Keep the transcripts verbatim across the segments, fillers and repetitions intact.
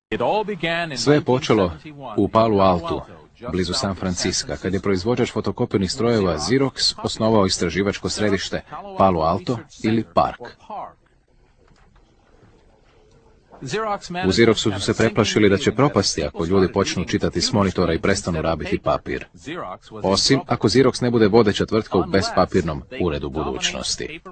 Sve je počelo u Palo Altu, blizu San Francisca, kad je proizvođač fotokopirnih strojeva Xerox osnovao istraživačko središte Palo Alto ili Park. U Xeroxu su se preplašili da će propasti ako ljudi počnu čitati s monitora i prestanu rabiti papir. Osim ako Xerox ne bude vodeća tvrtka u bespapirnom uredu budućnosti.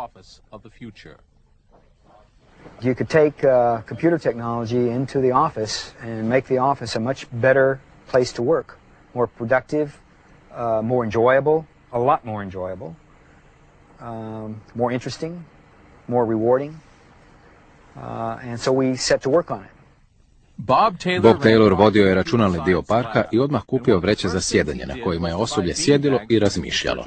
You could take uh, computer technology into the office and make the office a much better place to work, more productive, uh, more enjoyable, a lot more enjoyable, um, more interesting, more rewarding, uh, and so we set to work on it. Bob Taylor vodio je računalni dio parka i odmah kupio vreće za sjedenje na kojima je osoblje sjedilo i razmišljalo.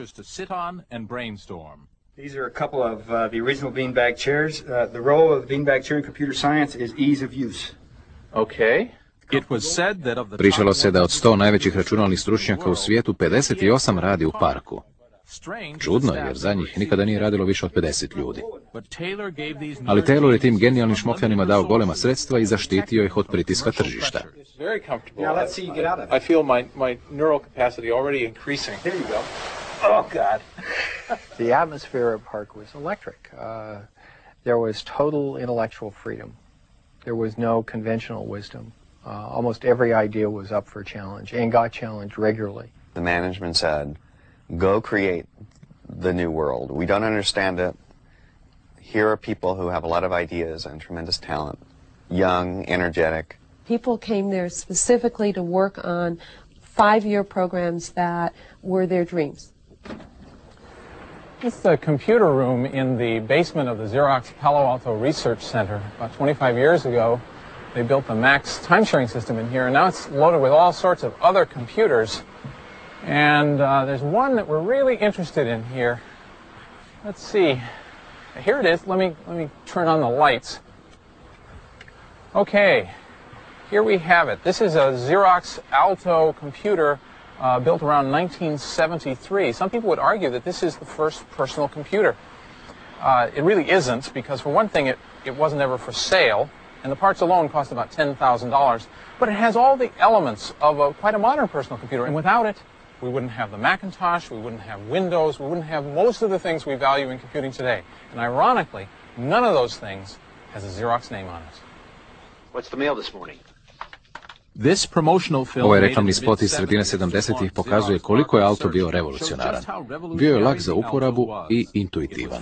These are a couple of uh, the original beanbag chairs. Uh, the role of the beanbag chair in computer science is ease of use. Okay. Pričalo se da od sto najvećih računalnih stručnjaka u svijetu pedeset osam radi u parku. Čudno je, jer za njih nikada nije radilo više od pedeset ljudi. Ali Taylor je tim genijalnim šmokljanima dao golema sredstva i zaštitio ih od pritiska tržišta. Oh, God. The atmosphere of Park was electric. Uh, there was total intellectual freedom. There was no conventional wisdom. Uh, almost every idea was up for challenge and got challenged regularly. The management said, go create the new world. We don't understand it. Here are people who have a lot of ideas and tremendous talent. Young, energetic. People came there specifically to work on five-year programs that were their dreams. It's the computer room in the basement of the Xerox Palo Alto Research Center. About twenty-five years ago, they built the Max time-sharing system in here, and now it's loaded with all sorts of other computers. And uh, there's one that we're really interested in here. Let's see. Here it is. Let me, let me turn on the lights. Okay. Here we have it. This is a Xerox Alto computer uh, built around nineteen seventy-three. Some people would argue that this is the first personal computer. Uh, it really isn't, because for one thing, it, it wasn't ever for sale, and the parts alone cost about ten thousand dollars. But it has all the elements of a, quite a modern personal computer, and without it, we wouldn't have the Macintosh, we wouldn't have Windows, we wouldn't have most of the things we value in computing today. And ironically, none of those things has a Xerox name on it. What's the mail this morning? Ovaj reklamni spot iz sredine sedamdesetih pokazuje koliko je auto bio revolucionaran. Bio je lak za uporabu i intuitivan.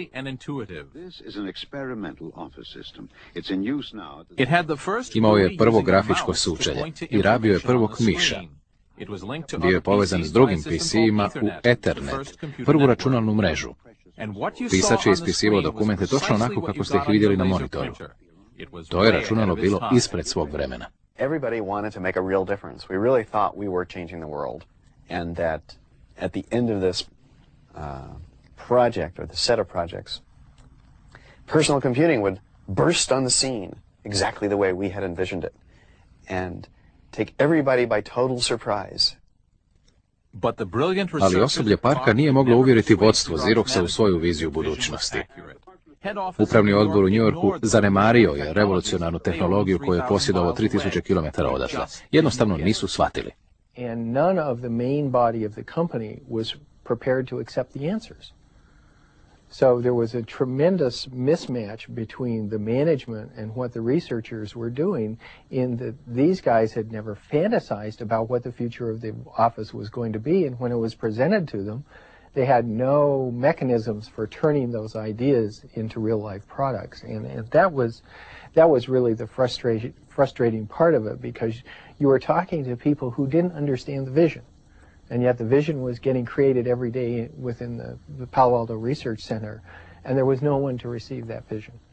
Imao je prvo grafičko sučelje i rabio je prvog miša. Bio je povezan s drugim P C-ima u Ethernet, prvu računalnu mrežu. Pisač je ispisivao dokumente točno onako kako ste ih vidjeli na monitoru. To je računalo bilo ispred svog vremena. Everybody wanted to make a real difference. We really thought we were changing the world, and that at the end of this uh, project, or the set of projects, personal computing would burst on the scene exactly the way we had envisioned it, and take everybody by total surprise. Ali osoblje parka nije moglo uvjeriti vodstvo Xeroxa u svoju viziju budućnosti. Upravni odbor u New Yorku zanemario je revolucionarnu tehnologiju koju je posjedovao tri tisuće kilometara odatle. Jednostavno nisu shvatili. And none of the main body of the company was prepared to accept the answers. So there was a tremendous mismatch between the management and what the researchers were doing, in that these guys had never fantasized about what the future of the office was going to be, and when it was presented to them, they had no mechanisms for turning those ideas into real-life products, and, and that was that was really the frustrating frustrating part of it, because you were talking to people who didn't understand the vision, and yet the vision was getting created every day within the, the Palo Alto Research Center, and there was no one to receive that vision.